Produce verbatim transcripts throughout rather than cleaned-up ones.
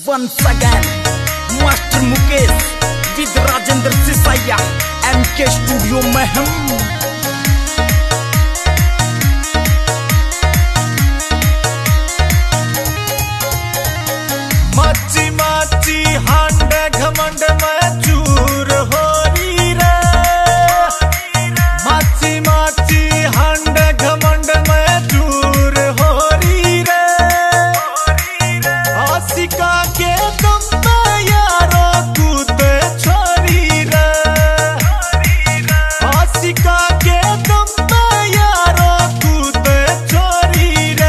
once again master Mukesh with Rajendra Sisaiya M K studio में हम माची माची हांड घमंड में चूर हो रही रे। माची माची हांड घमंड में चूर हो रही रे। आशिका के दम पे यारो कूद छोरी रे। आशिका के दम पे यारो कूद छोरी रे।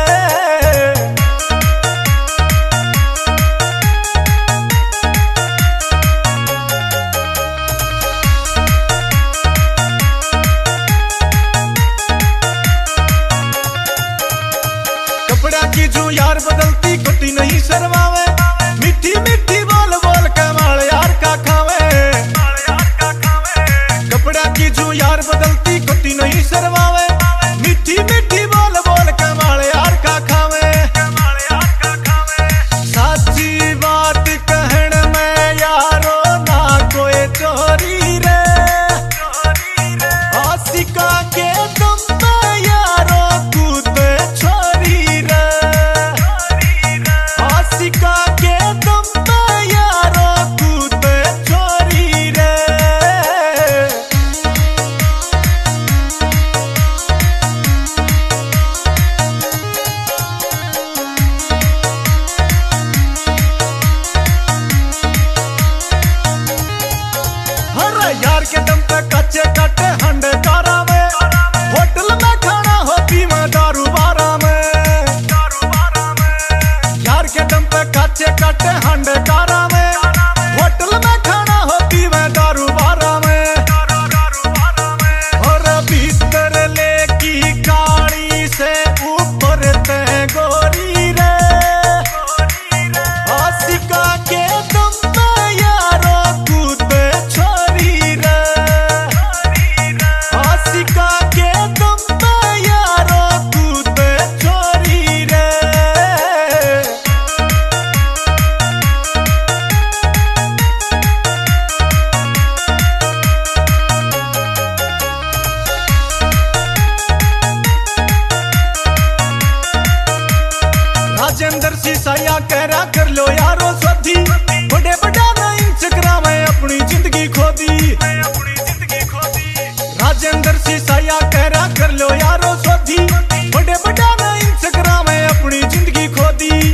कपड़ा की जो यार बदलती कटी नहीं शर्मावे। मीठी मीठी बोल बोल के माल यार का खावे। कपड़ा की जो यार बदलती कटी नहीं शर्मावे। मीठी मीठी बोल बोल के माल यार का खावे। साची बात कहण में यारो ना कोई चोरी रे। आशिका के दम पे यारो कूद छोरी रे। आशिका के दम पे यारो कूद छोरी रे। हर यार के दम पे कच्चे कट्टे हंड कारा में। होटल में खाना हो पीवा दारू बारा में। यार के दम पे कच्चे कट्टे हंड कारा में। होटल में खाना हो पीवा दारू बारा में। और भीतर लेकी काली से ऊपर ते गोरी रे। आशिका के दम पे यारो कूद छोरी रे। आशिका के दम पे यारो कूद छोरी रे। राजेंद्र सिसैया कह रहा कर लो यारो सधी। बड़े बड़ा ना इंस्टाग्राम में अपनी जिंदगी खो दी। राजेंद्र सिसैया कह रहा कर लो यारो सधी। बड़े बड़ा ना इंस्टाग्राम में अपनी जिंदगी खो दी।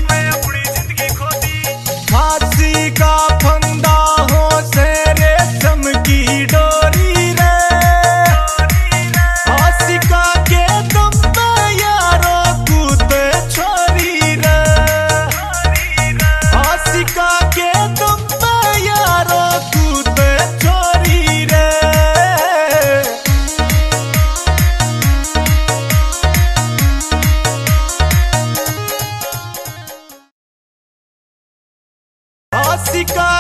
फांसी का फंदा हो से रेशम की डोरी रे। आशिका के दम पे यारो कूद छोरी रे। आशिका के दम पे यारो कूद छोरी रे। आशिका